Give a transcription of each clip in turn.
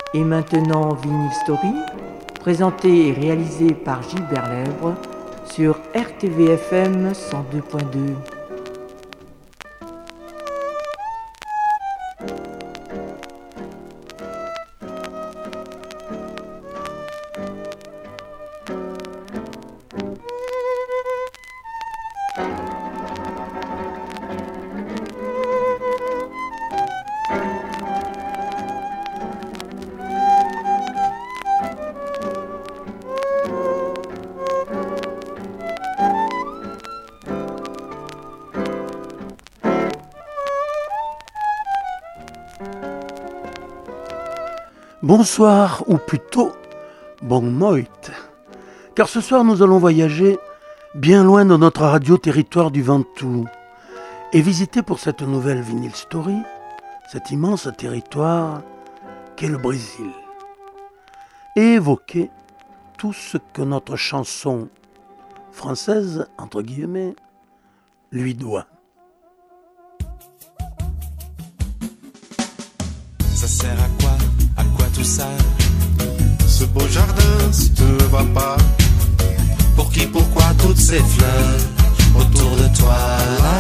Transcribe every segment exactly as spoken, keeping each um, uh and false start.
Et maintenant, Vinyl Story, présenté et réalisé par Gilbert Lèbre sur R T V F M cent deux point deux. Bonsoir, ou plutôt, bon noit, car ce soir nous allons voyager bien loin de notre radio territoire du Ventoux et visiter pour cette nouvelle Vinyl Story cet immense territoire qu'est le Brésil et évoquer tout ce que notre chanson française, entre guillemets, lui doit. Ça sert à quoi? À quoi tout ça? Ce beau jardin, si tu ne le vois pas. Pour qui, pourquoi toutes ces fleurs autour de toi? Là,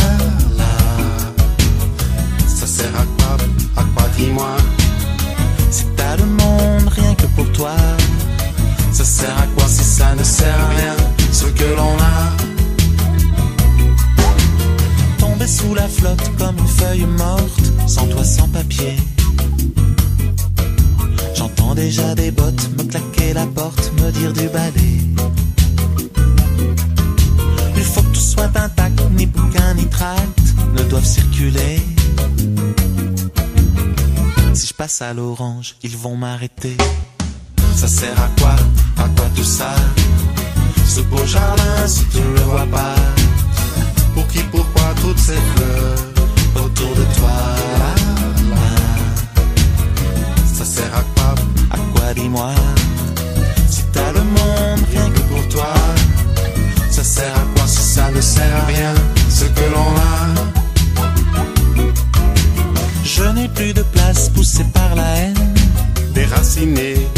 là. Ça sert à quoi? À quoi, dis-moi? Si t'as le monde rien que pour toi, ça sert à quoi si ça ne sert à rien? Ce que l'on a, tomber sous la flotte comme une feuille morte, sans toi, sans papier. J'entends déjà des bottes me claquer la porte, me dire du balai. Il faut que tout soit intact, ni bouquin ni tract ne doivent circuler. Si je passe à l'orange, ils vont m'arrêter. Ça sert à quoi? À quoi tout ça? Ce beau jardin, si tu ne le vois pas. Pour qui, pourquoi toutes ces fleurs autour de toi? Là, là. Ça sert à quoi? À quoi, dis-moi? Si t'as le monde rien que pour toi, ça sert à quoi si ça ne sert à rien? Ce que l'on a, je n'ai plus de place poussée par la haine, déraciné.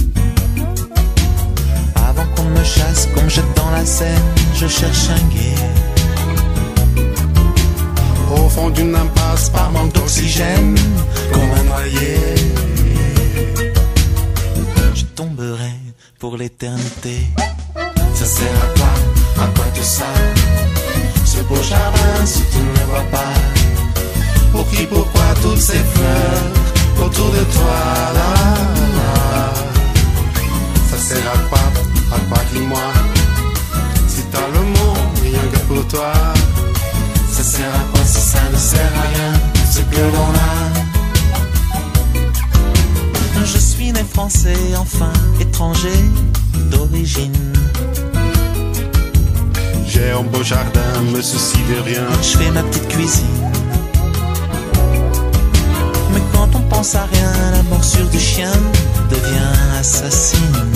Avant qu'on me chasse, qu'on me jette dans la Seine, je cherche un guet. Au fond d'une impasse par manque d'oxygène, comme un noyé. Je tomberai pour l'éternité. Ça sert à quoi? À quoi tout ça? Ce beau jardin, si tu ne le vois pas. Pour qui, pourquoi toutes ces fleurs autour de toi? Là, là. Ça sert à quoi? À quoi, dis-moi? Si t'as le monde rien que pour toi, ça sert à quoi si ça ne sert à rien? Ce que l'on a. Je suis né français, enfin étranger d'origine. J'ai un beau jardin, me soucie de rien. Je fais ma petite cuisine. Mais quand on pense à rien, la morsure du chien devient assassine.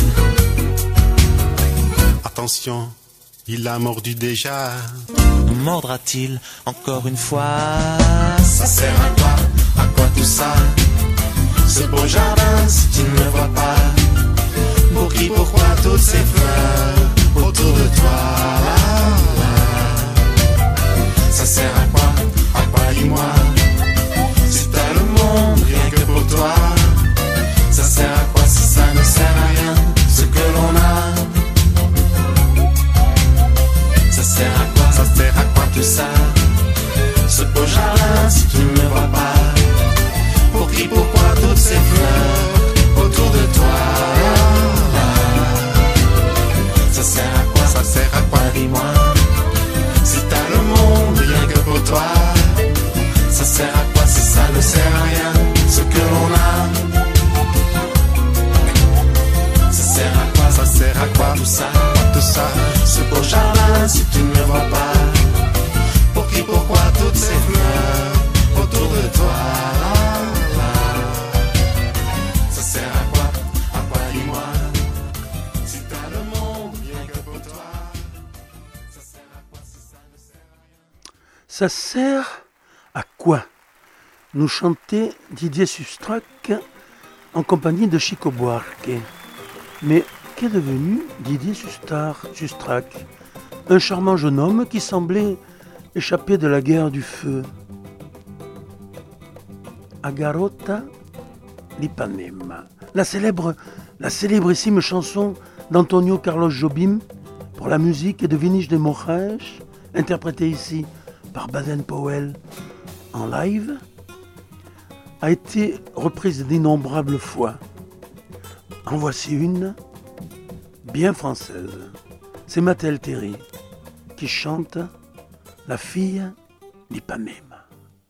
Attention, il a mordu déjà. Mordra-t-il encore une fois? Ça sert à quoi? À quoi tout ça? Ce beau jardin, si tu ne le vois pas. Pour qui, pourquoi toutes ces fleurs autour de toi? Là, là. Ça sert à quoi? À quoi, dis-moi? Si t'as le monde rien que pour toi, ça sert à quoi si ça ne sert à rien? Ce que l'on a, ça sert à quoi? Ça sert à quoi tout ça? Ce beau jardin, si tu ne le vois pas. Pour qui, pourquoi toutes ces fleurs autour de toi? Ça sert à quoi? Ça sert à quoi, dis-moi? Si t'as le monde rien que pour toi, ça sert à quoi si ça ne sert à rien? Ce que l'on a, ça sert à quoi? Ça sert à quoi tout ça? Tout ça, ce beau jardin, si tu ne le vois pas. Pour qui, pourquoi toutes ces fleurs autour de toi? Ça sert à quoi? À quoi, dis-moi? Si t'as le monde rien que pour toi, ça sert à quoi si ça ne sert à rien? Ça sert à quoi? Nous chantait Didier Sustrac en compagnie de Chico Buarque. Mais qu'est devenu Didier Sustar, Sustrac, un charmant jeune homme qui semblait échapper de la guerre du feu? A Garota d'Ipanema, la célèbre, la célébrissime chanson d'Antonio Carlos Jobim pour la musique de Vinícius de Moraes, interprétée ici par Baden Powell en live, a été reprise d'innombrables fois. En voici une bien française. C'est Mathilde Terry qui chante La fille d'Ipanema.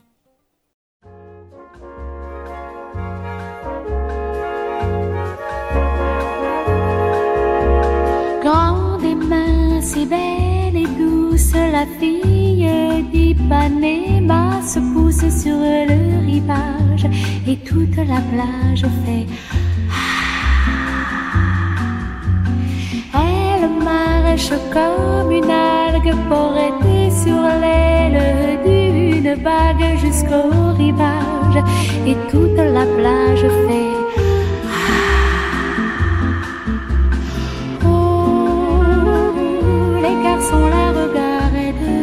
Grande et mince et belle et douce, la fille d'Ipanema se pousse sur le rivage et toute la plage fait elle marche comme une algue portée sur l'aile d'une vague jusqu'au rivage et toute la plage fait on la regarde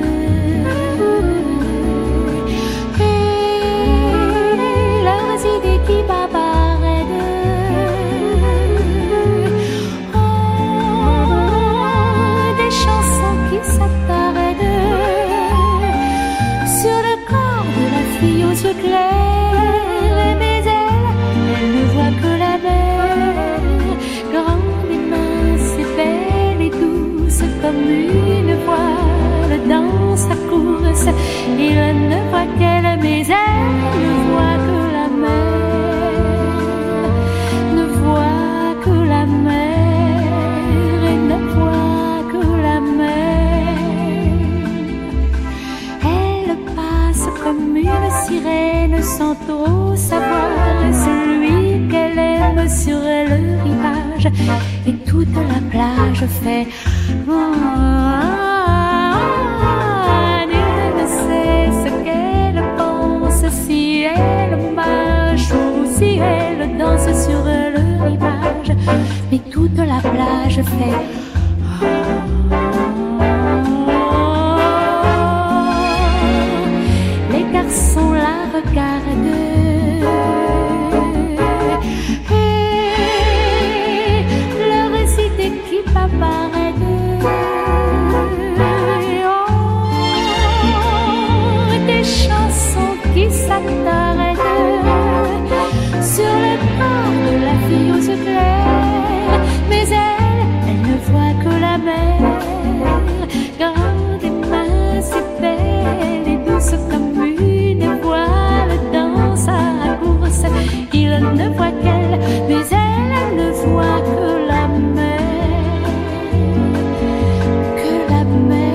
et leurs idées qui bavardent oh, des chansons qui s'attardent sur le corps de la fille aux yeux clairs, mais elle, elle ne voit que la mer, grande et mince et belle et douce comme une voile dans sa course. Il ne voit qu'elle, mais elle ne voit que la mer, ne voit que la mer et ne voit que la mer. Elle passe comme une sirène sans trop savoir celui qu'elle aime sur le rivage et toute la plage fait oh, nul ne sait ce qu'elle pense, si elle marche ou si elle danse sur le rivage, mais toute la plage fait oh, les garçons la regardent et leurs idées qui bavarent qui s'attardent sur le corps de la fille aux yeux clairs, mais elle, elle ne voit que la mer, grande et mince et belle et douce comme une voile dans sa course. Il ne voit qu'elle, mais elle, elle ne voit que la mer, que la mer.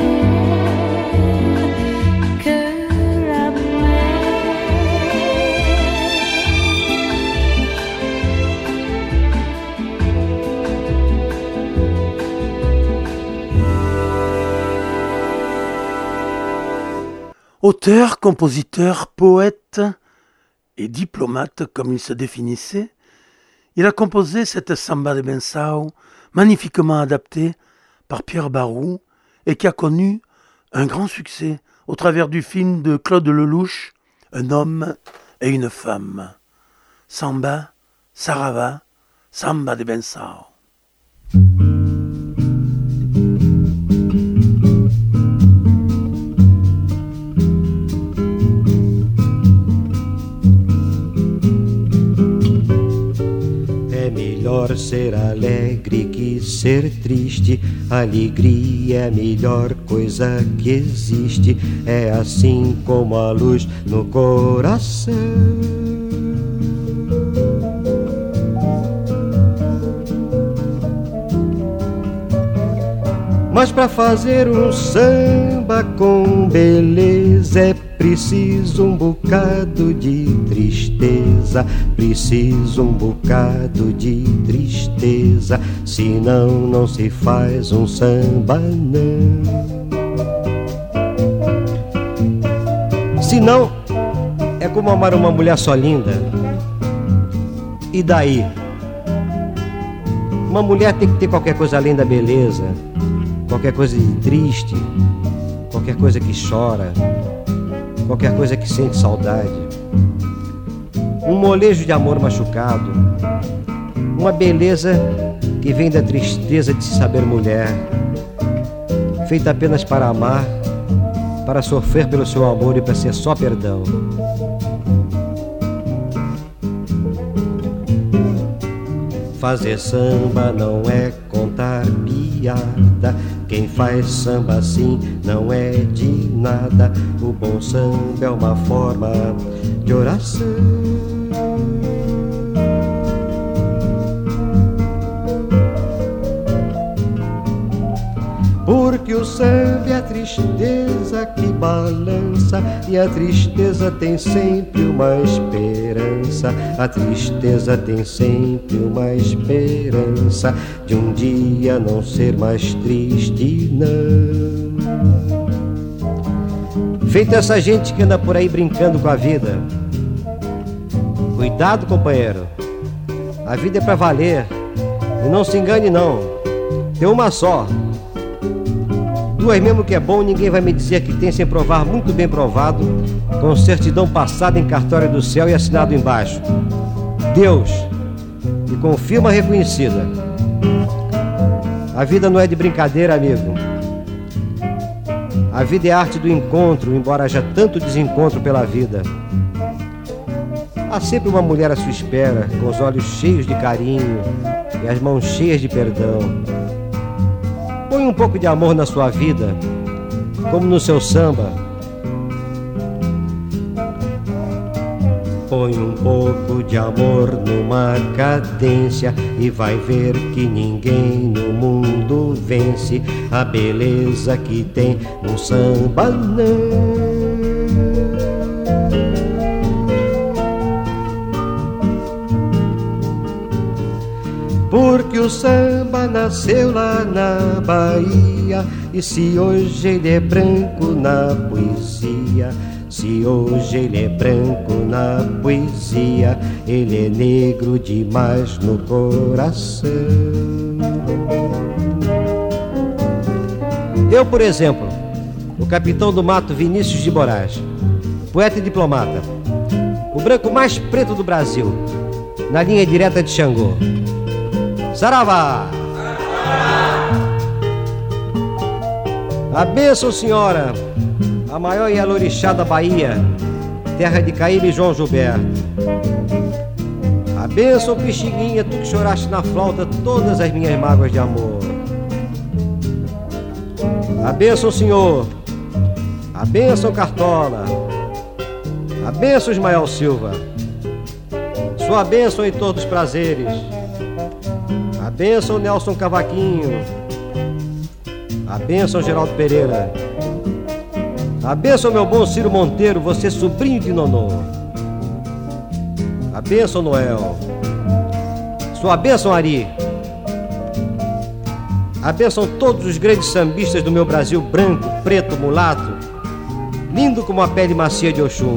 Auteur, compositeur, poète et diplomate comme il se définissait, il a composé cette Samba de Bensao, magnifiquement adaptée par Pierre Barou et qui a connu un grand succès au travers du film de Claude Lelouch, Un homme et une femme. Samba, Sarava, Samba de Bensao. Melhor ser alegre que ser triste. Alegria é a melhor coisa que existe. É assim como a luz no coração. Mas pra fazer um samba com beleza é preciso um bocado de tristeza, preciso um bocado de tristeza, senão não se faz um samba não. Senão é como amar uma mulher só linda E daí? Uma mulher tem que ter qualquer coisa além da beleza, qualquer coisa de triste, qualquer coisa que chora, qualquer coisa que sente saudade. Um molejo de amor machucado, uma beleza que vem da tristeza de se saber mulher, feita apenas para amar, para sofrer pelo seu amor e para ser só perdão. Fazer samba não é contar piada, quem faz samba assim não é de nada. O bom samba é uma forma de oração. Porque o samba é a tristeza que balança, e a tristeza tem sempre uma esperança. A tristeza tem sempre uma esperança de um dia não ser mais triste, não. Feito essa gente que anda por aí brincando com a vida. Cuidado, companheiro, a vida é pra valer, e não se engane não, tem uma só. Duas mesmo que é bom, ninguém vai me dizer que tem sem provar muito bem provado, com certidão passada em cartório do céu e assinado embaixo. Deus, e com firma reconhecida. A vida não é de brincadeira, amigo. A vida é a arte do encontro, embora haja tanto desencontro pela vida. Há sempre uma mulher à sua espera, com os olhos cheios de carinho e as mãos cheias de perdão. Põe um pouco de amor na sua vida, como no seu samba. Põe um pouco de amor numa cadência e vai ver que ninguém no mundo vence a beleza que tem no samba, não. Porque o samba nasceu lá na Bahia, e se hoje ele é branco na poesia, se hoje ele é branco na poesia, ele é negro demais no coração. Eu, por exemplo, o capitão do mato Vinícius de Moraes, poeta e diplomata, o branco mais preto do Brasil, na linha direta de Xangô. Saravá! A bênção, senhora, a maior Ialorixá da Bahia, terra de Caíbe e João Gilberto. A bênção, Pixinguinha, tu que choraste na flauta todas as minhas mágoas de amor. A bênção, senhor, a bênção, Cartola, a bênção, Ismael Silva, sua bênção, Heitor dos Prazeres. A bênção, Nelson Cavaquinho. A bênção, Geraldo Pereira. A bênção, meu bom Ciro Monteiro, você sobrinho de Nonô. A bênção, Noel. Sua bênção, Ari. A bênção, todos os grandes sambistas do meu Brasil branco, preto, mulato, lindo como a pele macia de Oxum.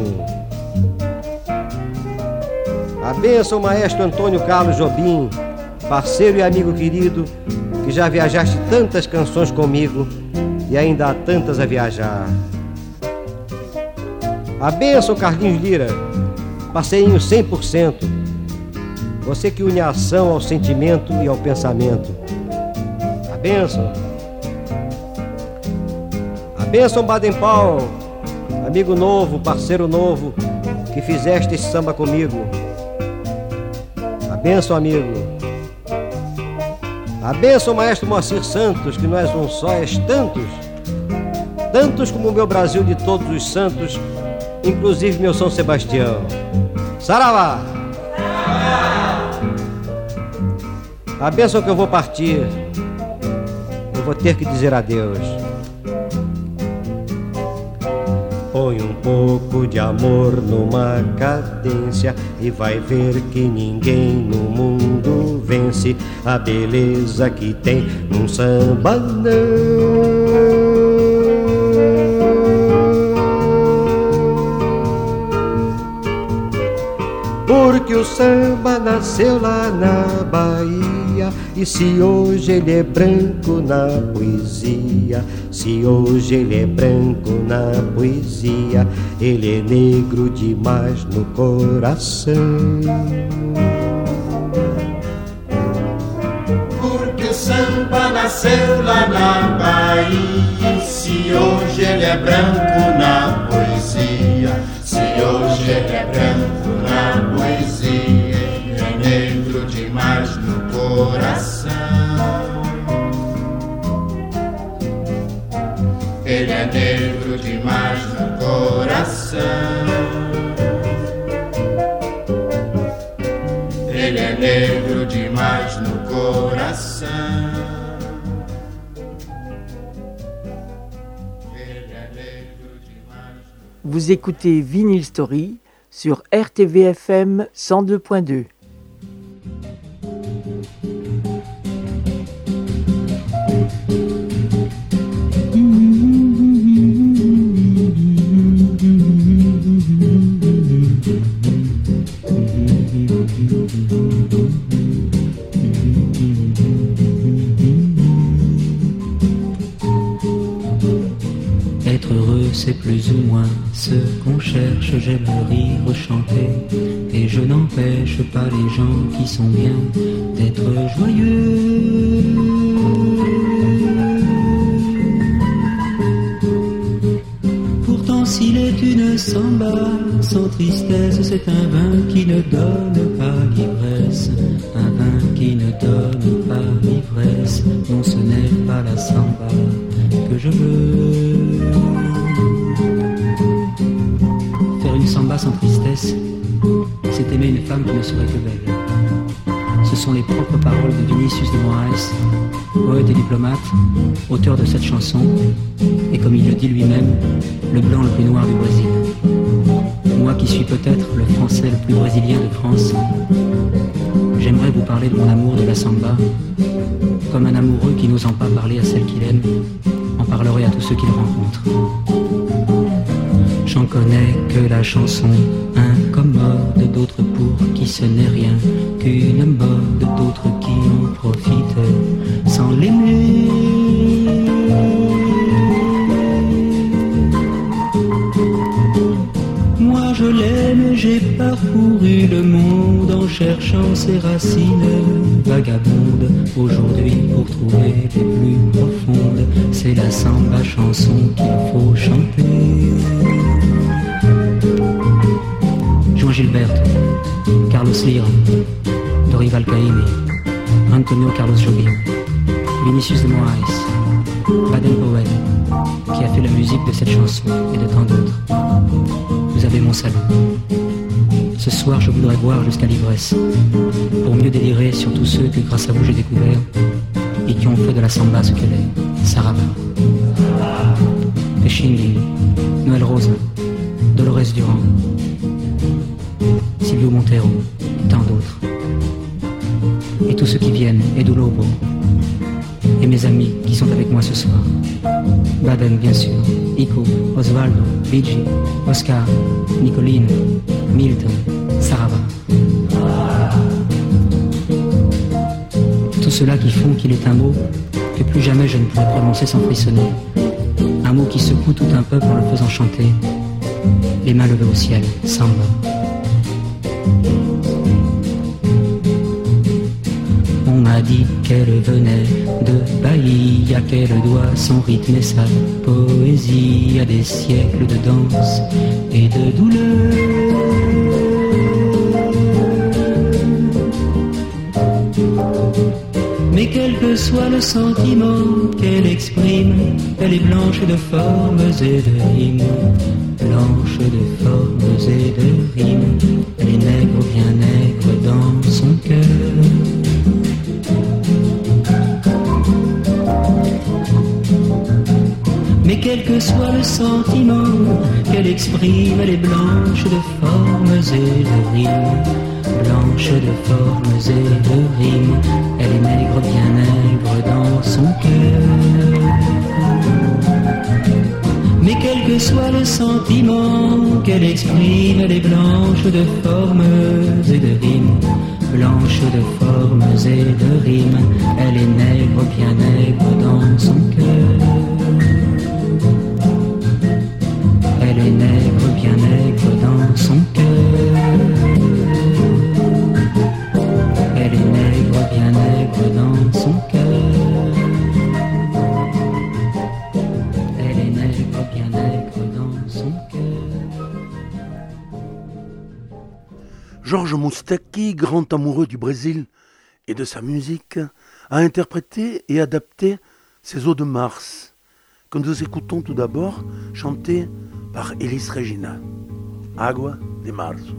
A bênção, maestro Antônio Carlos Jobim, parceiro e amigo querido, que já viajaste tantas canções comigo e ainda há tantas a viajar. A bênção, Carlinhos Lira, parceirinho cem por cento, você que une a ação ao sentimento e ao pensamento. A bênção. A bênção, Baden Powell, amigo novo, parceiro novo, que fizeste esse samba comigo. A bênção, amigo. A bênção, maestro Moacir Santos, que não és um só, és tantos, tantos como o meu Brasil de todos os santos, inclusive meu São Sebastião. Saravá! A bênção que eu vou partir, eu vou ter que dizer adeus. Põe um pouco de amor numa cadência e vai ver que ninguém no mundo vence a beleza que tem num samba, não. Porque porque o samba nasceu lá na Bahia. E se hoje ele é branco na poesia, se hoje ele é branco na poesia, ele é negro demais no coração. Porque o samba nasceu lá na Bahia. Se hoje ele é branco na poesia, se hoje ele é branco na poesia, ele é negro demais no coração. Ele é negro demais no coração. Ele é negro demais no coração. Vous écoutez Vinyl Story sur R T V F M cent deux point deux. Être heureux, c'est plus ou moins ce qu'on cherche. J'aime rire, chanter, et je n'empêche pas les gens qui sont bien d'être joyeux. Pourtant, s'il est une samba sans tristesse, c'est un vin qui ne donne pas l'ivresse. Un vin qui ne donne pas l'ivresse. Non, ce n'est pas la samba que je veux. Faire une samba sans tristesse, c'est aimer une femme qui ne serait que belle. Ce sont les propres paroles de Vinicius de Moraes, poète et diplomate, auteur de cette chanson, et comme il le dit lui-même, le blanc le plus noir du Brésil. Moi qui suis peut-être le français le plus brésilien de France, j'aimerais vous parler de mon amour de la samba, comme un amoureux qui n'osant pas parler à celle qu'il aime, en parlerait à tous ceux qu'il rencontre. J'en connais que la chanson incommode, d'autres pour qui ce n'est rien qu'une mode, d'autres qui en profitent sans l'aimer. Moi je l'aime, j'ai parcouru le monde en cherchant ses racines vagabondes. Aujourd'hui pour trouver les plus profondes, c'est la samba chanson qu'il faut chanter. Juan Gilberto, Carlos Lira, Dorival Caymmi, Antonio Carlos Jobim, Vinicius de Moraes, Baden Powell, qui a fait la musique de cette chanson et de tant d'autres. Vous avez mon salut. Ce soir, je voudrais boire jusqu'à l'ivresse, pour mieux délirer sur tous ceux que grâce à vous j'ai découvert et qui ont fait de la samba ce qu'elle est, Saraba, Pechinguin, Noël Rosa, Dolores Durand, Silvio Montero, tant d'autres. Et tous ceux qui viennent, Edu Lobo, et mes amis qui sont avec moi ce soir. Baden, bien sûr, Ico, Osvaldo, Luigi, Oscar, Nicolino, Milton, Sarava. Tout cela qui font qu'il est un mot que plus jamais je ne pourrai prononcer sans frissonner. Un mot qui secoue tout un peuple en le faisant chanter. Les mains levées au ciel, samba. On m'a dit qu'elle venait de Bahia, qu'elle doit son rythme et sa poésie à des siècles de danse et de douleur. Mais quel que soit le sentiment qu'elle exprime, elle est blanche de formes et de rimes. Blanche de formes et de rimes, elle est nègre, bien nègre dans son cœur. Mais quel que soit le sentiment qu'elle exprime, elle est blanche de formes et de rimes. Blanche de formes et de rimes, elle est nègre, bien nègre dans son cœur. Mais quel que soit le sentiment qu'elle exprime les blanches de formes et de rimes. Blanche de formes et de rimes, elle est nègre, bien nègre dans son cœur. Elle est nègre, bien nègre dans son cœur. Elle est nègre, bien nègre dans son cœur. Elle est nègre, bien nègre dans son cœur. Jorge Moustaki, grand amoureux du Brésil et de sa musique, a interprété et adapté ces Eaux de Mars, que nous écoutons tout d'abord chanter par Elis Regina. Água de Março.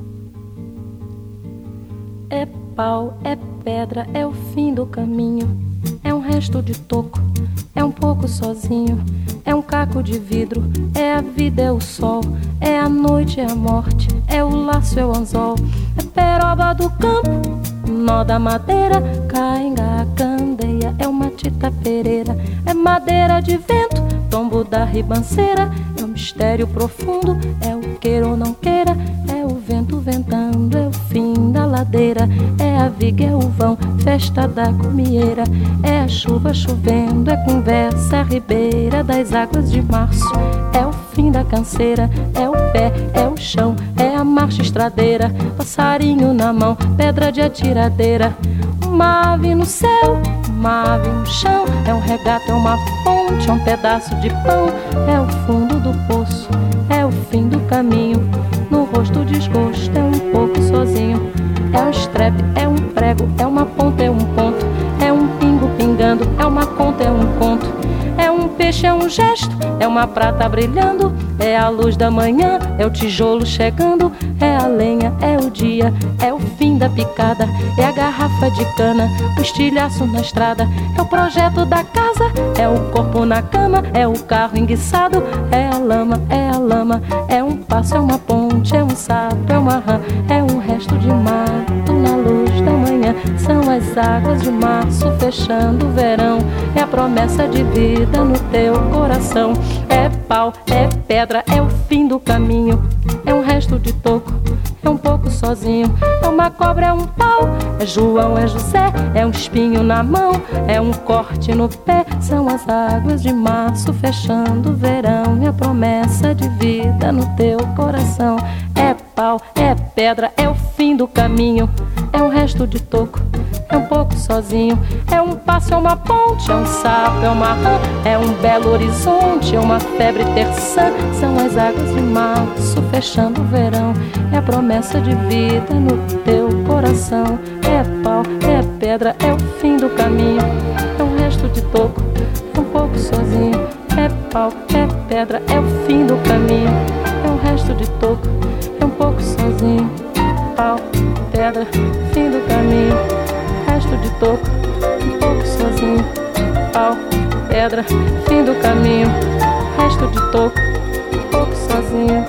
É pau, é pedra, é o fim do caminho. É um resto de toco, é um pouco sozinho. É um caco de vidro, é a vida, é o sol. É a noite, é a morte, é o laço, é o anzol. É peroba do campo, nó da madeira. Cainga, candeia, é uma tita pereira. É madeira de vento, tombo da ribanceira. É um mistério profundo, é o queira ou não queira. É o vento ventando, é o fim da ladeira. É a viga, é o vão, festa da comieira. É a chuva chovendo, é conversa, é a ribeira das águas de março. É o fim da canseira, é o pé, é o chão. É a marcha estradeira, passarinho na mão, pedra de atiradeira. Uma ave no céu, uma ave no chão. É um regato, é uma fonte, é um pedaço de pão. É o fundo do poço, é o fim do caminho. No rosto desgosto, é um pouco sozinho. É um estrepe, é um prego, é uma ponta, é um ponto. É um pingo pingando, é uma conta, é um conto. É um peixe, é um gesto, é uma prata brilhando. É a luz da manhã, é o tijolo chegando. É a lenha, é o dia, é o fim da picada. É a garrafa de cana, o estilhaço na estrada. É o projeto da casa, é o corpo na cama. É o carro enguiçado, é a lama, é a lama. É um passo, é uma ponte, é um sapo, é uma rã. É um resto de mato na luz da manhã. São as águas de março fechando o verão. É a promessa de vida no teu coração. É pau, é pedra, é o fim do caminho. É um resto de toco, é um pouco sozinho. É uma cobra, é um pau, é João, é José. É um espinho na mão, é um corte no pé. São as águas de março fechando o verão. E a promessa de vida no teu coração. É pau, é pedra, é o fim do caminho. É um resto de toco, é um pouco sozinho. É um passo, é uma ponte, é um sapo, é uma rã. É um belo horizonte, é uma febre terçã. São as águas de março fechando o verão. É a promessa de vida no teu coração. É pau, é pedra, é o fim do caminho. É um resto de toco, é um pouco sozinho. É pau, é pedra, é o fim do caminho. É um resto de toco, é um pouco sozinho. Pau, pedra, fim do caminho. Resto de toco, um pouco sozinho. Pau, pedra, fim do caminho. Resto de toco, um pouco sozinho.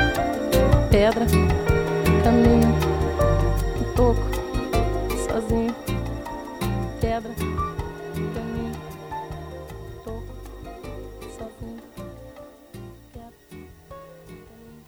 Pedra, caminho, um toco, sozinho. Pedra, caminho, toco, sozinho. Pedra, caminho.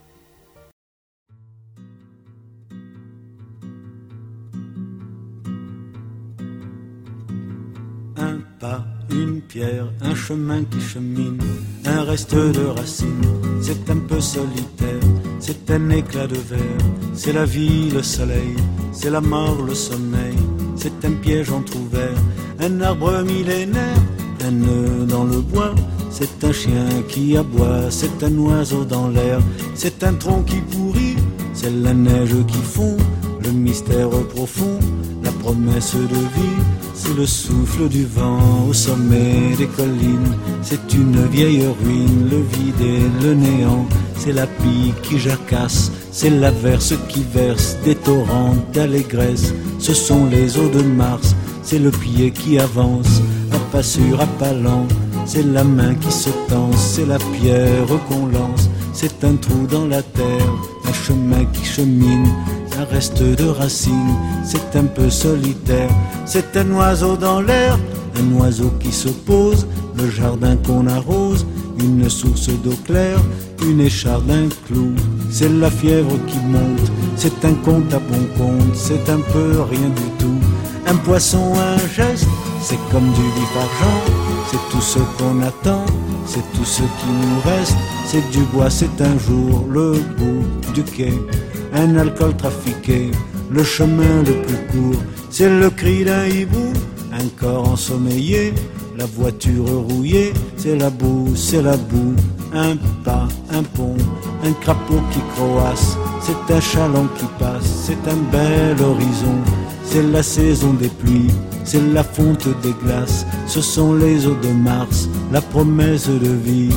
Un pas, une pierre, un chemin qui chemine, un reste de racines, c'est un peu solitaire, c'est un éclat de verre, c'est la vie, le soleil, c'est la mort, le sommeil, c'est un piège entrouvert, un arbre millénaire, un nœud dans le bois, c'est un chien qui aboie, c'est un oiseau dans l'air, c'est un tronc qui pourrit, c'est la neige qui fond, le mystère profond, la promesse de vie, c'est le souffle du vent au sommet des collines, c'est une vieille ruine, le vide et le néant, c'est la pie qui jacasse, c'est l'averse qui verse des torrents d'allégresse, ce sont les eaux de Mars, c'est le pied qui avance, à pas sûr, à pas lent, c'est la main qui se tend, c'est la pierre qu'on lance, c'est un trou dans la terre, un chemin qui chemine, un reste de racines, c'est un peu solitaire, c'est un oiseau dans l'air, un oiseau qui se pose, le jardin qu'on arrose, une source d'eau claire, une écharde, un clou. C'est la fièvre qui monte, c'est un compte à bon compte, c'est un peu rien du tout. Un poisson, un geste, c'est comme du vif argent, c'est tout ce qu'on attend, c'est tout ce qui nous reste. C'est du bois, c'est un jour le bout du quai, un alcool trafiqué, le chemin le plus court. C'est le cri d'un hibou, un corps ensommeillé, la voiture rouillée. C'est la boue, c'est la boue, un pas, un pont, un crapaud qui croasse. C'est un chaland qui passe, c'est un bel horizon. C'est la saison des pluies, c'est la fonte des glaces. Ce sont les eaux de Mars, la promesse de vie.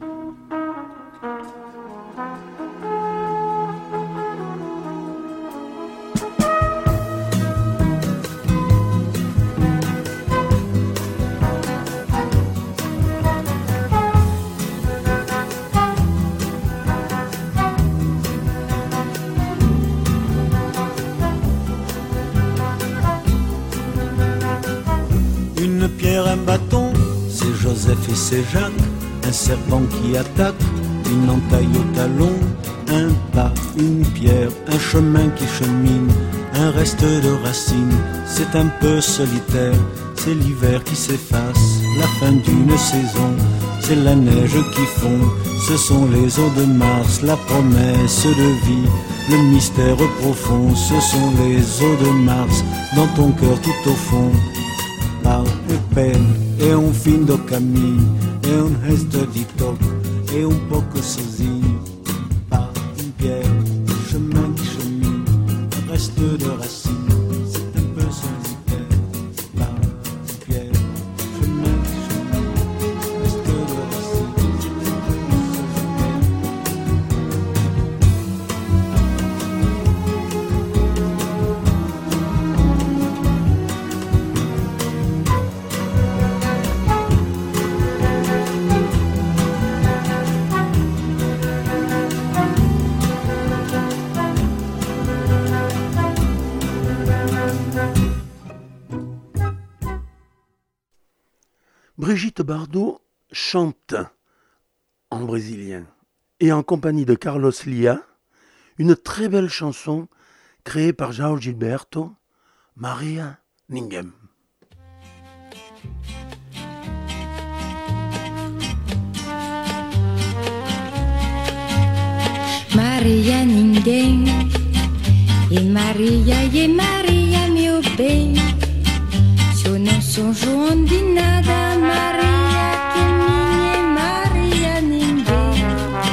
Et c'est Jacques, un serpent qui attaque, une entaille au talon, un pas, une pierre, un chemin qui chemine, un reste de racines. C'est un peu solitaire, c'est l'hiver qui s'efface, la fin d'une saison, c'est la neige qui fond. Ce sont les eaux de Mars, la promesse de vie, le mystère profond. Ce sont les eaux de Mars, dans ton cœur tout au fond. Pau e peine e um fim do caminho, é um resto de toque, é um pouco sozinho. Pas une pierre, un chemin qui chemine, un reste de racines, c'est un peu solitaire. Pas une pierre, un chemin qui chemine, un reste de racines, c'est un peu Brigitte Bardot chante en brésilien et en compagnie de Carlos Lia une très belle chanson créée par João Gilberto, Maria Ninguém. Maria Ninguém, e Maria, e Maria, meu bem. Se eu não sou João de nada, Maria, que minha é Maria Ninguém.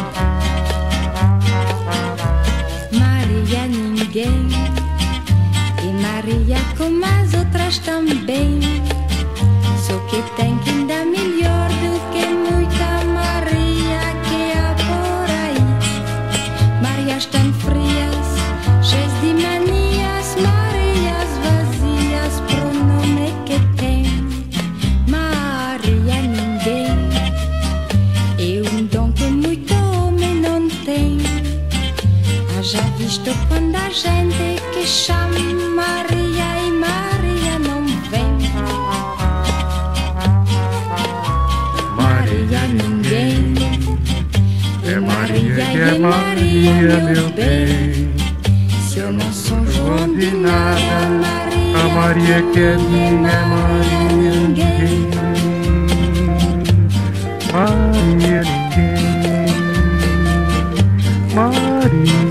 Maria Ninguém, e Maria como as outras também. Só que tem quem dá melhor do que muita Maria que há por aí. Marias tão frias, cheias de manias, Marias vazias pro nome que tem. Maria Ninguém é um dom que muito homem não tem. Haja visto quando a gente que chama Maria e Maria não vem. Maria Ninguém é Maria e é Maria, meu bem. Se eu não sou João de nada, Maria, a Maria que é minha é Maria Ninguém. Maria Ninguém, Maria.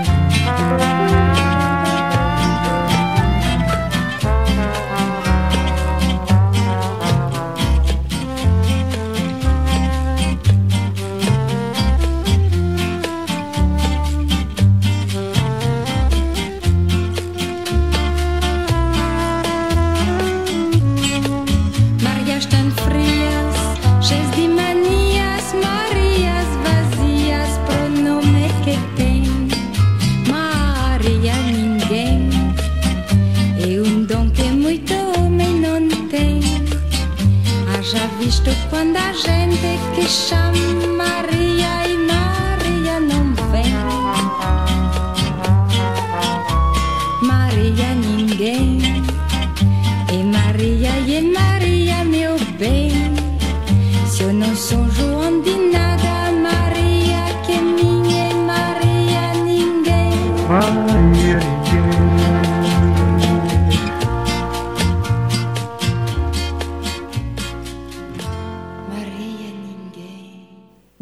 Quando a gente que chama Maria e Maria não vem. Maria Ninguém é Maria e é Maria, meu bem. Se eu não sou João de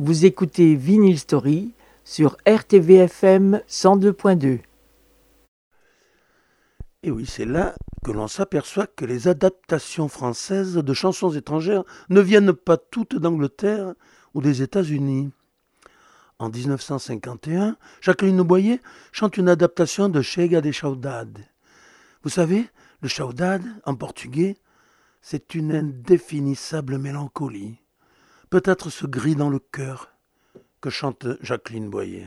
Vous écoutez Vinyl Story sur R T V F M cent deux point deux. Et oui, c'est là que l'on s'aperçoit que les adaptations françaises de chansons étrangères ne viennent pas toutes d'Angleterre ou des États-Unis. En dix-neuf cent cinquante et un, Jacqueline Boyer chante une adaptation de Chega de Saudade. Vous savez, le saudade, en portugais, c'est une indéfinissable mélancolie, peut-être ce gris dans le cœur que chante Jacqueline Boyer.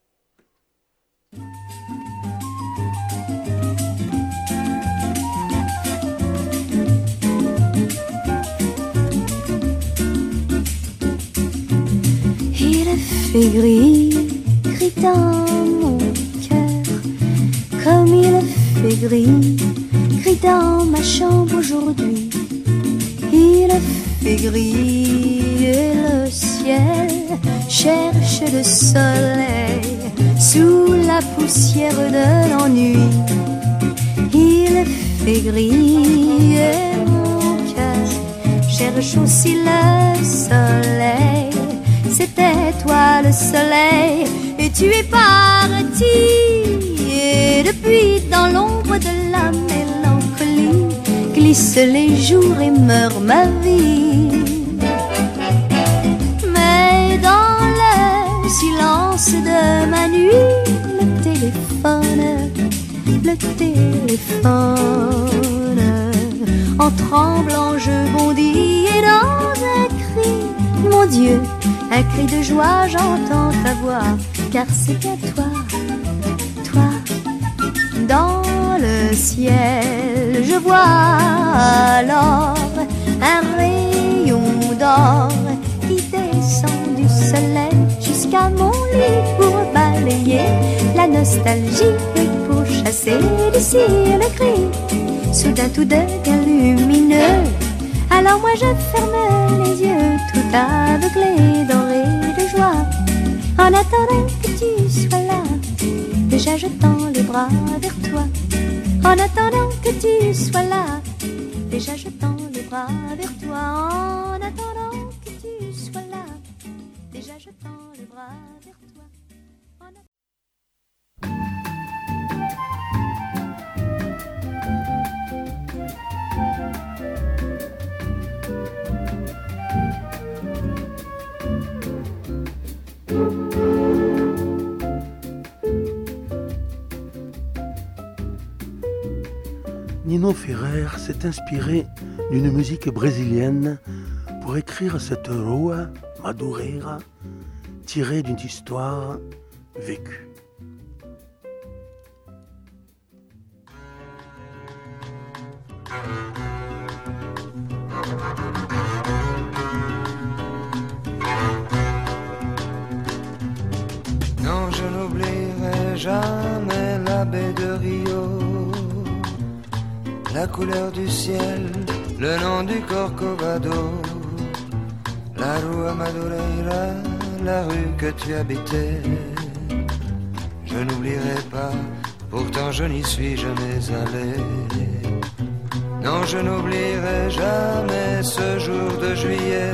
Il fait gris, gris dans mon cœur, comme il fait gris, gris dans ma chambre aujourd'hui. Il fait gris et le ciel cherche le soleil sous la poussière de l'ennui. Il fait gris et mon cœur cherche aussi le soleil. C'était toi le soleil et tu es parti. Et depuis dans l'ombre de la mélancolie glissent les jours et meurt ma vie. Mais dans le silence de ma nuit, le téléphone, le téléphone, en tremblant je bondis et dans un cri, mon Dieu, un cri de joie, j'entends ta voix, car c'est bien toi, toi, dans le ciel. Je vois alors un rayon d'or qui descend du soleil jusqu'à mon lit pour balayer la nostalgie et pour chasser d'ici le cri. Soudain tout devient lumineux. Alors moi je ferme les yeux, tout aveuglé, doré de joie, en attendant que tu sois là. Déjà je tends les bras vers toi, en attendant que tu sois là. Déjà je tends les bras vers toi, en attendant que tu sois là. Déjà je tends les bras vers toi. En attendant... Nino Ferrer s'est inspiré d'une musique brésilienne pour écrire cette Rua Madureira tirée d'une histoire vécue. Non, je n'oublierai jamais la baie de Rio, la couleur du ciel, le nom du Corcovado, la Rua Madureira, la rue que tu habitais. Je n'oublierai pas, pourtant je n'y suis jamais allé. Non, je n'oublierai jamais ce jour de juillet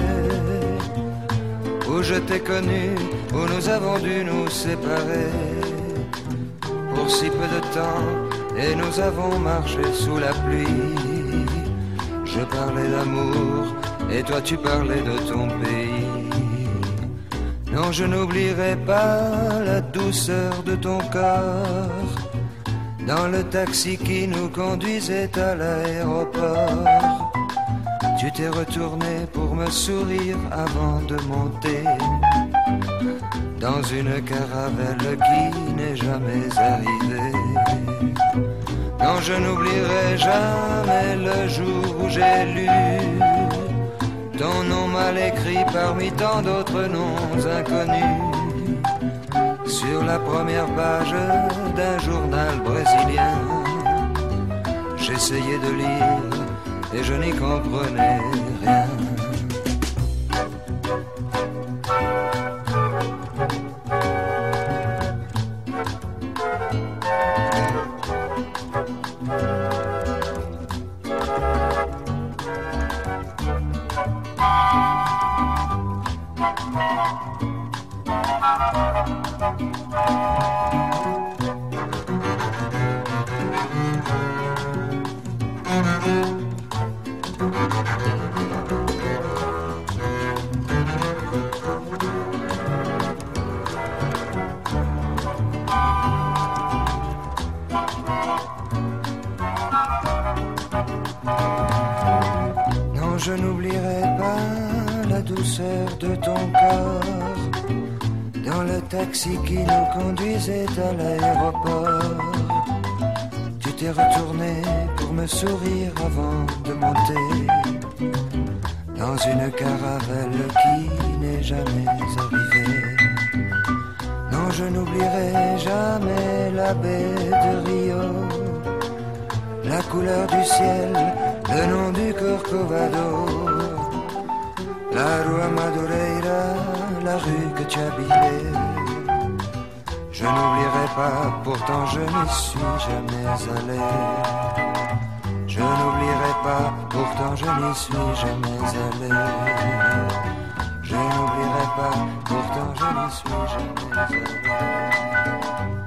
où je t'ai connu, où nous avons dû nous séparer pour si peu de temps. Et nous avons marché sous la pluie. Je parlais d'amour et toi tu parlais de ton pays. Non, je n'oublierai pas la douceur de ton corps dans le taxi qui nous conduisait à l'aéroport. Tu t'es retourné pour me sourire avant de monter dans une caravelle qui n'est jamais arrivée. Non, je n'oublierai jamais le jour où j'ai lu ton nom mal écrit parmi tant d'autres noms inconnus sur la première page d'un journal brésilien. J'essayais de lire et je n'y comprenais rien. Je n'oublierai pas la douceur de ton corps dans le taxi qui nous conduisait à l'aéroport. Tu t'es retourné pour me sourire avant de monter dans une caravelle qui n'est jamais arrivée. Non, je n'oublierai jamais la baie de Rio, la couleur du ciel, le nom du Corcovado, la rue Madureira, la rue que tu habitais. Je n'oublierai pas, pourtant je n'y suis jamais allé. Je n'oublierai pas, pourtant je n'y suis jamais allé. Je n'oublierai pas, pourtant je n'y suis jamais allé.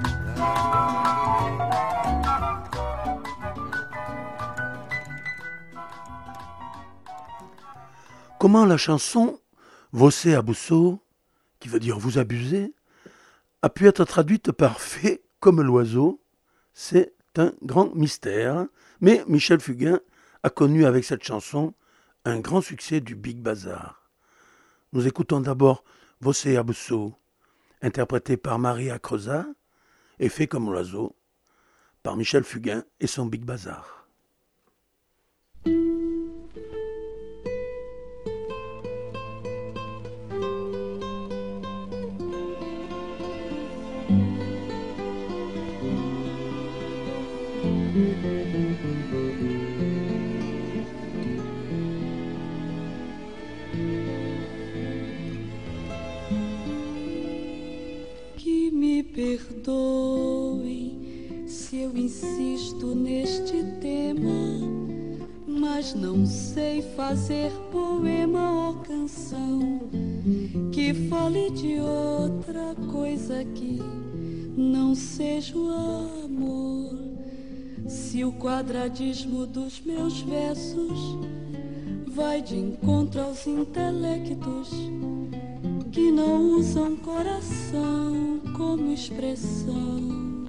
Comment la chanson « Você abusou », qui veut dire « vous abusez », a pu être traduite par « fait comme l'oiseau », c'est un grand mystère. Mais Michel Fugain a connu avec cette chanson un grand succès du Big Bazar. Nous écoutons d'abord « Você abusou », interprété par Maria Creusa, et « fait comme l'oiseau » par Michel Fugain et son Big Bazar. Que me perdoe se eu insisto neste tema, mas não sei fazer poema ou canção que fale de outra coisa que não seja o amor. Se o quadradismo dos meus versos vai de encontro aos intelectos que não usam coração como expressão,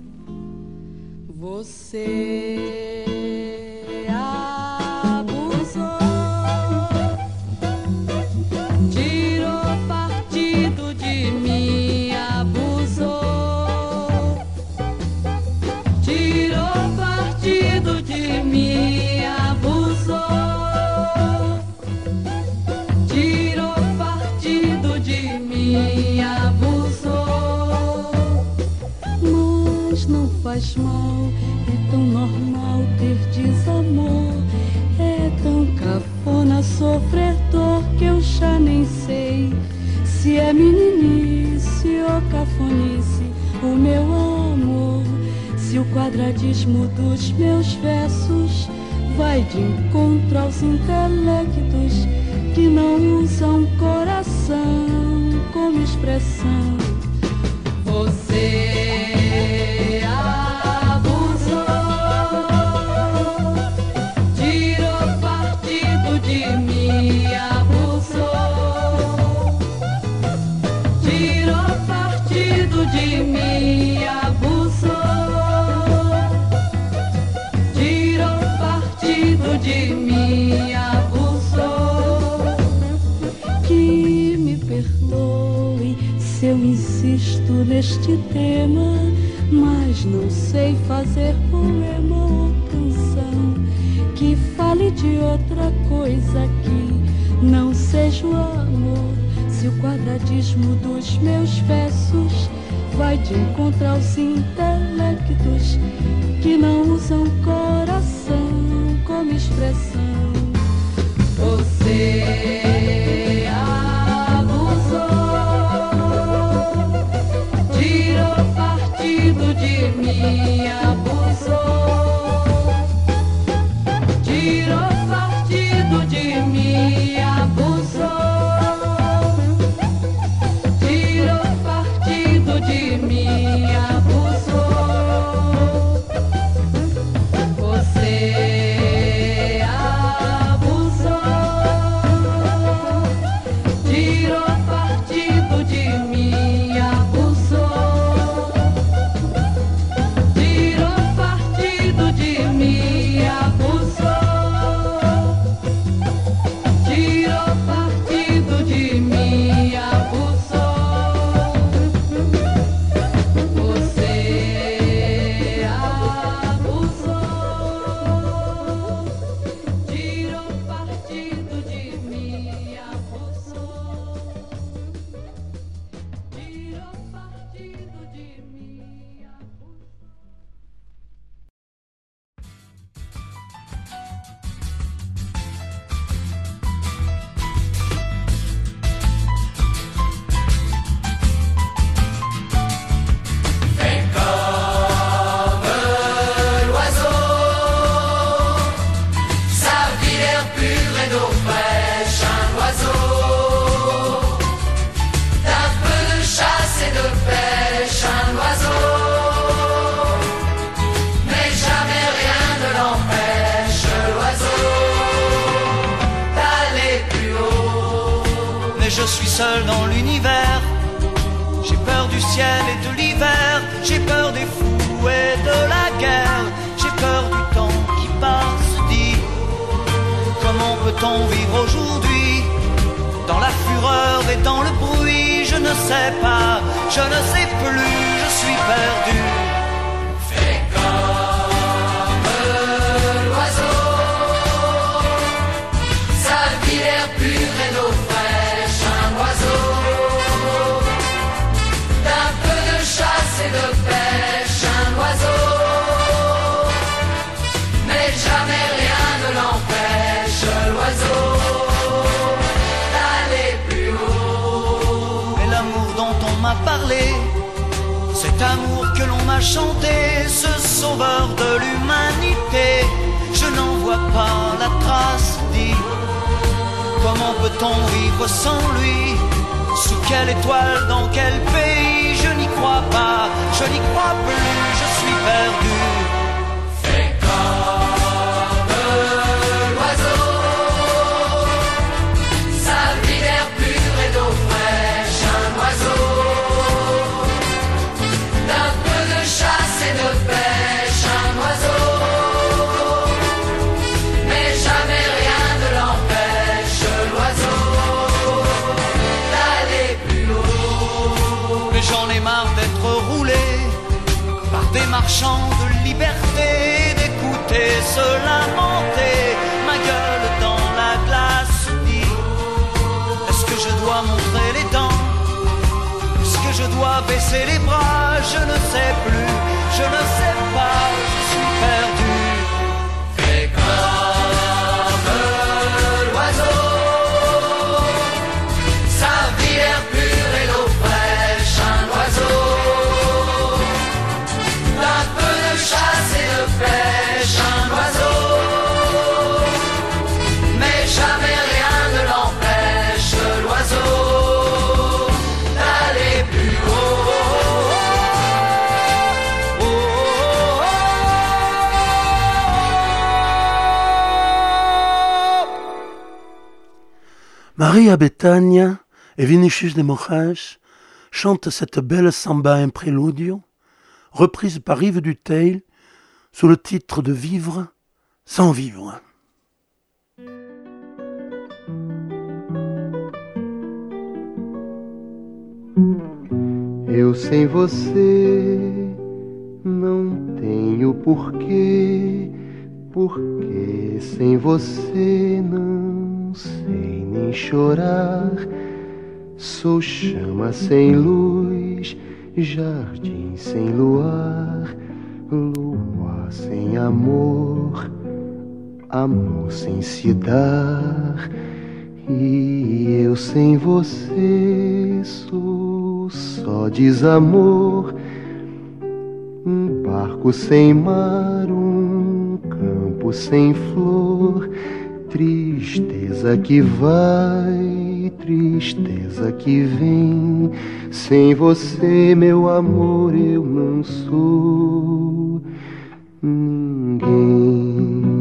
você abusou, tirou partido de mim, abusou, tirou partido de mim, abusou, tirou partido de mim, abusou. Mas não faz mal, é tão normal ter desamor, é tão cafona sofrer dor que eu já nem sei se é meninice ou cafonice o meu amor. Se o quadradismo dos meus versos vai de encontro aos intelectos que não usam coração como expressão, você abusou, tirou partido de mim, abusou, tirou partido de mim, abusou, tirou partido de mim, abusou. Que me perdoe se eu insisto neste tema, mas não sei fazer poema ou canção que fale de outra coisa que não seja o amor. Se o quadradismo dos meus versos vai de encontro aos intelectos que não usam coração como expressão, você abusou, tirou partido de mim, abusou, tirou partido de mim, abusou, tirou partido de mim. je suis seul dans l'univers. J'ai peur du ciel et de l'hiver, j'ai peur des fous et de la guerre, j'ai peur du temps qui passe, dis, comment peut-on vivre aujourd'hui, dans la fureur et dans le bruit, je ne sais pas, je ne sais plus, je suis perdu. Fais comme l'oiseau, sa vie l'air pur et l'eau fraîche, un oiseau d'un peu de chasse et de pêche, un oiseau, mais jamais rien ne l'empêche, l'oiseau, d'aller plus haut. Et l'amour dont on m'a parlé, cet amour que l'on m'a chanté, ce sauveur de l'humanité, je n'en vois pas la trace, dis, comment peut-on vivre sans lui? Sous quelle étoile, dans quel pays? Je n'y crois pas, je n'y crois plus, je suis perdu. Fais comme l'oiseau, sa vie d'air pur et d'eau fraîche, un oiseau d'un peu de chasse et de pêche, un oiseau, mais jamais rien ne l'empêche, l'oiseau, d'aller plus haut. Mais j'en ai marre d'être roulé par des marchands de liberté, d'écouter se lamenter, ma gueule dans la glace, dit, est-ce que je dois montrer les dents? Est-ce que je dois baisser les bras? Je ne sais plus, je ne sais pas, je suis perdu. Fais comme l'oiseau, sa vie l'air pur et l'eau fraîche, un oiseau d'un peu de chasse et de pêche, un oiseau, mais jamais rien ne l'empêche, l'oiseau, d'aller plus haut. Maria Bethânia et Vinicius de Moraes chantent cette belle samba in préludio, reprise par Yves Duteil sous le titre de Vivre sans vivre. Eu sem você não tenho porquê, porque sem você não sei nem chorar. Sou chama sem luz, jardim sem luar, lua sem amor, amor sem se dar. E eu sem você sou só desamor, um barco sem mar, um campo sem flor, tristeza que vai, tristeza que vem. Sem você, meu amor, eu não sou ninguém.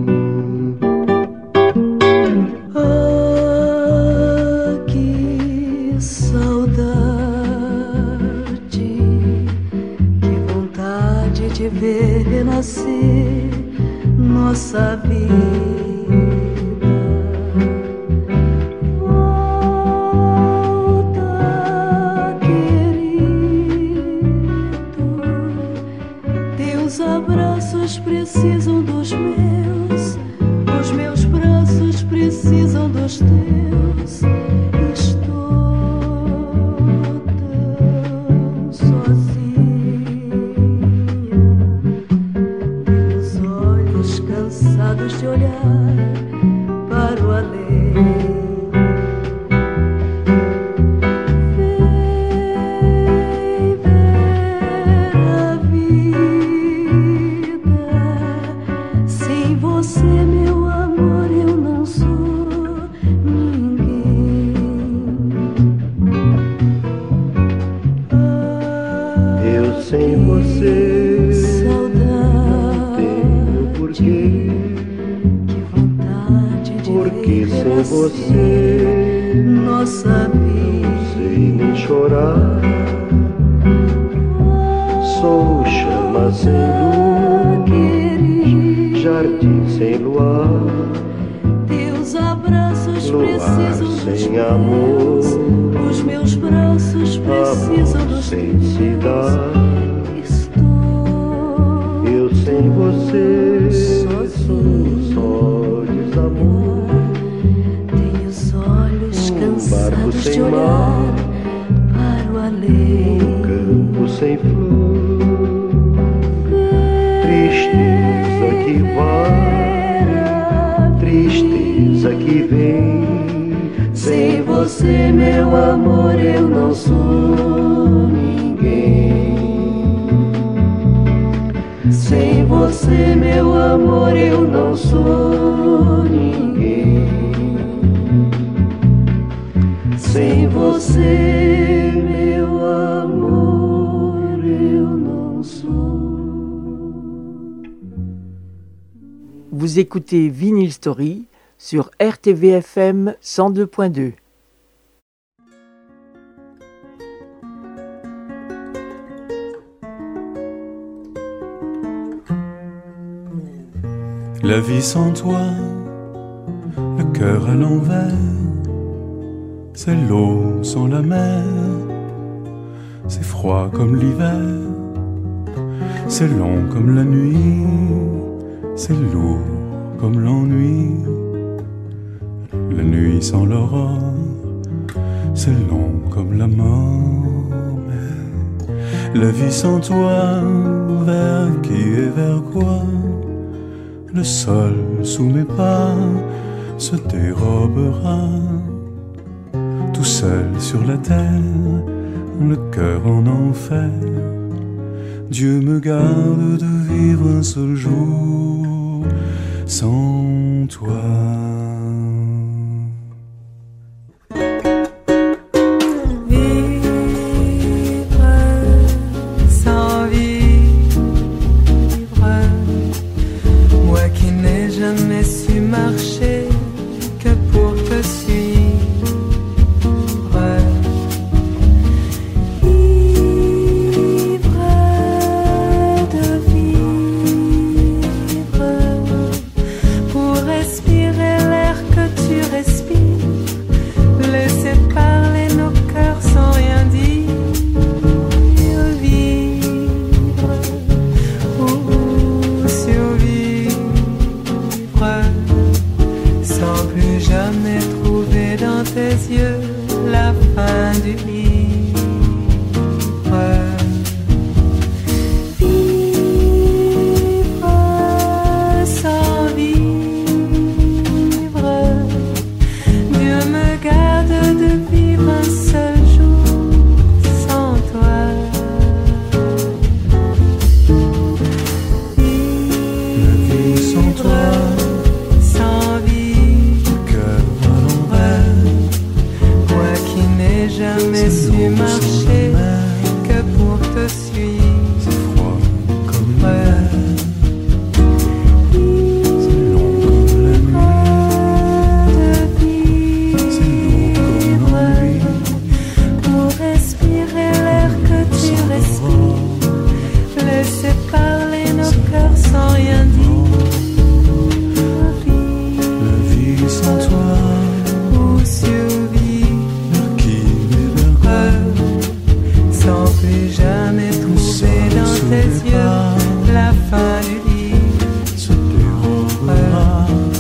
De ver renascer nossa vida. Volta, querido, teus abraços precisam dos meus, os meus braços precisam dos teus. Estou tão sozinha, cansados de olhar para o além. Vem ver a vida. Sem você, meu amor, eu não sou ninguém. Eu sem você, que vontade de porque ver sem você nossa vida. Sei nem chorar, sou chama sem luz, jardim sem luar, teus abraços luar precisam sem dos amor, meus, os meus braços precisam amor dos sem se dar. Estou eu sem você sozinho, sou só desamor. tenho os olhos Um barco cansados sem de olhar mar, para o além. um campo sem flor, tristeza que vai, tristeza que vem. Sem você, meu amor, eu não sou ninguém. Sem você, meu amor, eu não sou ninguém. Sem você, meu amor, eu não sou. Vous écoutez Vinyl Story sur R T V F M cent deux point deux. La vie sans toi, le cœur à l'envers, c'est l'eau sans la mer, c'est froid comme l'hiver, c'est long comme la nuit, c'est lourd comme l'ennui. La nuit sans l'aurore, c'est long comme la mort. Mais la vie sans toi, vers qui et vers quoi? Le sol sous mes pas se dérobera. Tout seul sur la terre, le cœur en enfer. Dieu me garde de vivre un seul jour sans toi. Jamais su marcher que pour te suivre. Ivre de vivre pour respirer l'air que tu respires, laisser parler nos cœurs sans rien dire. Vivre ou survivre sans plus jamais trouver dans tes yeux la fin du livre. Vivre sans vivre, Dieu me garde de vivre un seul jour sans toi. La vie sans toi, jamais su marcher que pour te suivre. C'est froid comme l'hiver, c'est long comme la nuit, c'est lourd comme l'ennui. Pour respirer l'air que tu respires, laisser parler nos cœurs sans rien dire. La vie sans toi, ou survivre sans plus jamais trouver dans tes yeux la fin du livre. se dérobera.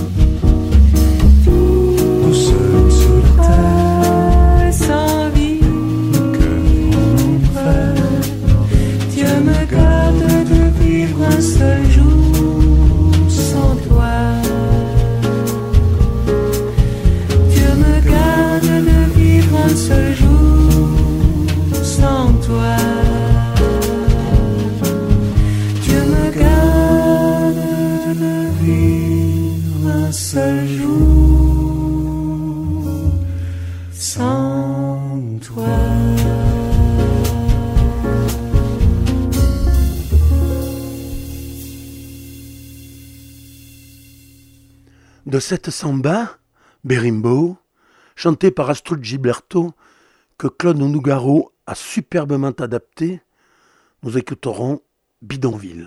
Tout seul sur la terre, sans vivre, le cœur en enfer. Dieu me garde de vivre un seul jour sans toi. Dieu me garde de vivre un seul jour sans toi. Dieu me garde de vivre un seul jour sans toi. De cette samba, Bérimbo, chanté par Astrud Gilberto, que Claude Nougaro a superbement adapté. Nous écouterons Bidonville.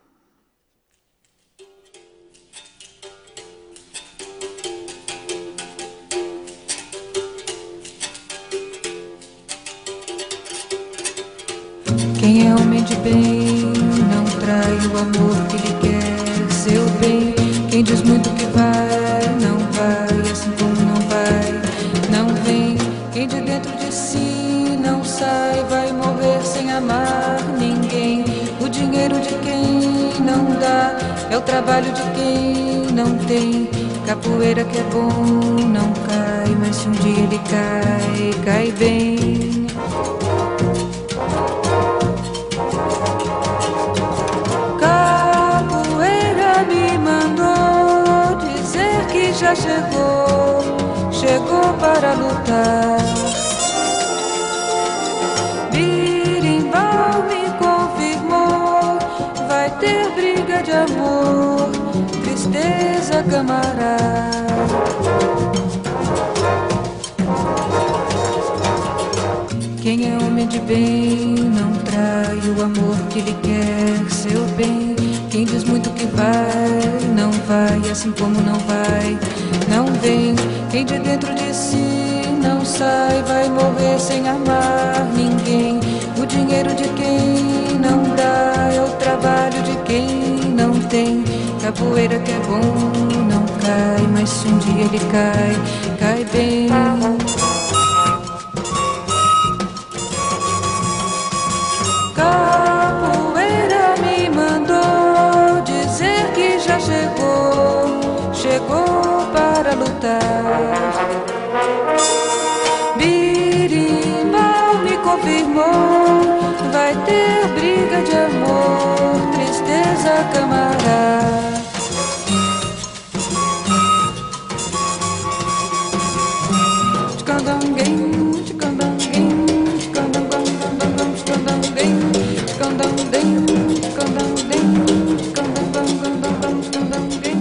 Quem é homem de bem não trai o amor que lhe quer seu bem. Quem diz muito que vai, não vai, assim como não vai, não vem. Quem de dentro de si não sai, vai morrer sem amar ninguém. O dinheiro de quem não dá é o trabalho de quem não tem. Capoeira que é bom não cai, mas se um dia ele cai, cai bem. Já chegou, chegou para lutar. Birimbau me confirmou, vai ter briga de amor, tristeza camarada. Quem é homem de bem não trai o amor que lhe quer seu bem. Quem diz muito que vai, não vai, assim como não vai, não vem. Quem de dentro de si não sai, vai morrer sem amar ninguém. O dinheiro de quem não dá é o trabalho de quem não tem. Capoeira que é bom não cai, mas se um dia ele cai, cai bem. Chegou para lutar. Birimbau me confirmou, vai ter briga de amor, tristeza camarada. Tcandanguém, tcandanguém, tcandanguém, tcandanguém, tcandanguém, tcandanguém, tcandanguém.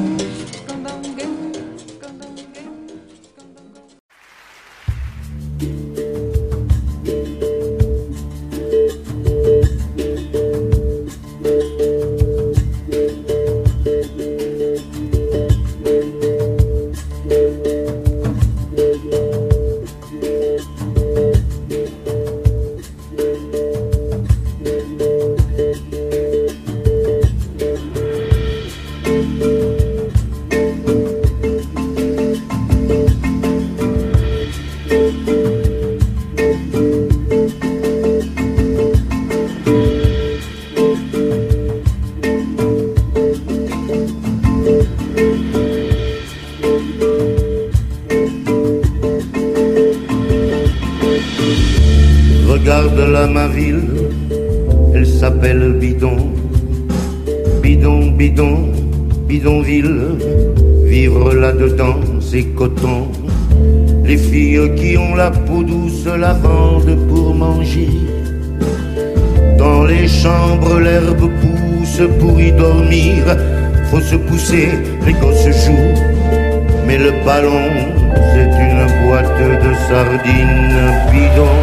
Regarde-la ma ville, elle s'appelle Bidon. Bidon, bidon, bidonville. Vivre là-dedans, c'est coton. Les filles qui ont la peau douce la vendent pour manger. Dans les chambres, l'herbe pousse pour y dormir. Faut se pousser, les gosses jouent. Mais le ballon, c'est une boîte de sardines bidon.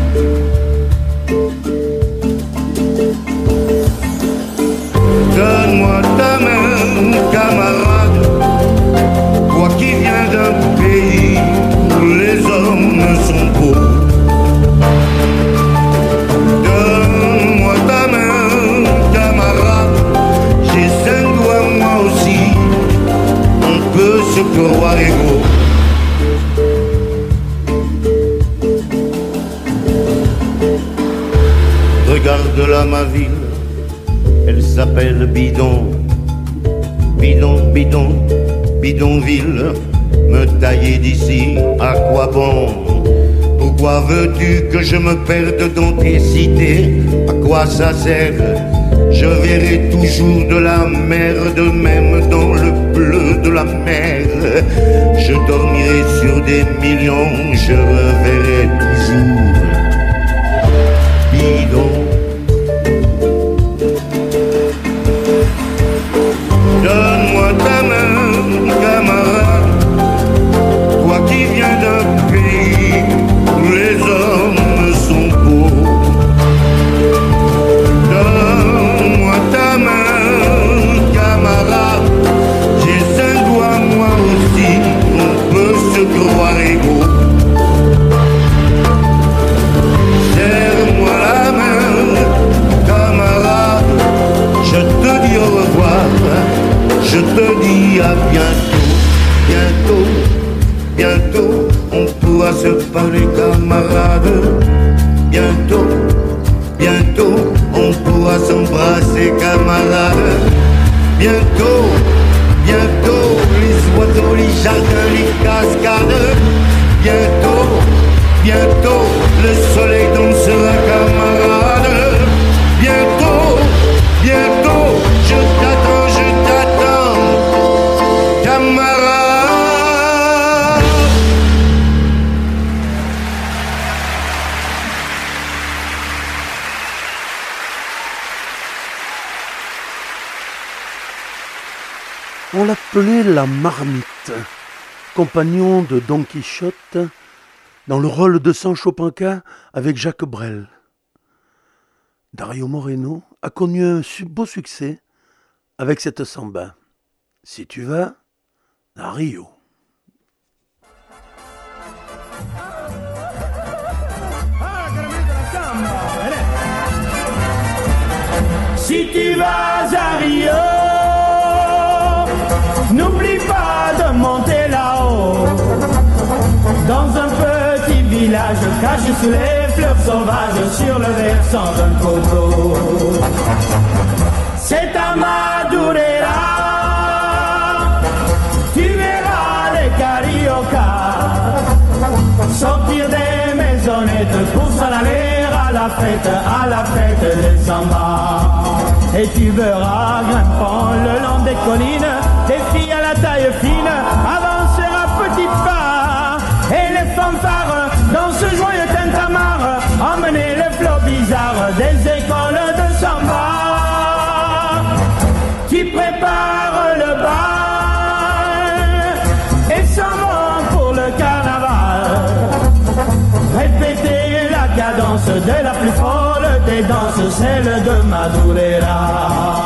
Donne-moi ta main, camarade, toi qui viens d'un pays où les hommes sont beaux. Donne-moi ta main, camarade, j'ai cinq doigts moi aussi, on peut se croire égaux. Regarde-la ma ville, elle s'appelle Bidon. Bidon, bidon, bidonville. Me tailler d'ici, à quoi bon? Pourquoi veux-tu que je me perde dans tes cités? À quoi ça sert? Je verrai toujours de la merde, même dans le bleu de la mer. Je dormirai sur des millions, je reverrai toujours Bidon. Donne-moi ta main, camarade, toi qui viens d'un pays pourra se parler camarades. Bientôt, bientôt, on pourra s'embrasser camarades. Bientôt, bientôt, les oiseaux, les jardins, les cascades. Bientôt, bientôt, le soleil dansera camarade. Bientôt, bientôt, je t'attends, je t'attends, camarade. On l'appelait la marmite, compagnon de Don Quichotte, dans le rôle de Sancho Panza avec Jacques Brel. Dario Moreno a connu un beau succès avec cette samba. Si tu vas à Rio. Si tu vas à Rio, n'oublie pas de monter là-haut, dans un petit village caché sous les fleurs sauvages, sur le versant d'un coteau. C'est à Madureira, tu verras les cariocas sortir des maisonnettes pour s'en aller à la fête, à la fête des sambas. Et tu verras grimpant le long des collines des filles à la taille fine avancer à petits pas, et les fanfares dans ce joyeux tintamarre emmener les flots bizarres des écoles de samba. Tu prépares le bal et s'en vont pour le carnaval, répéter la cadence de la plus folle des danses, celle de Madureira.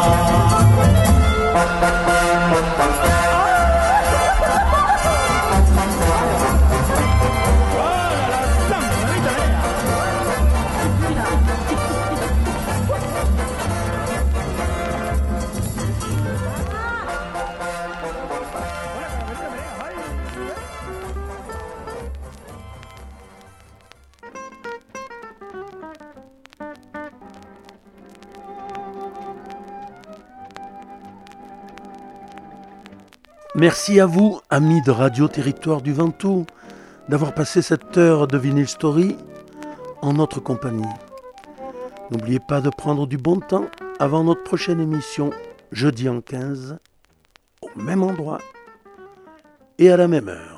Merci à vous, amis de Radio Territoire du Ventoux, d'avoir passé cette heure de Vinyl Story en notre compagnie. N'oubliez pas de prendre du bon temps avant notre prochaine émission, jeudi en quinze, au même endroit et à la même heure.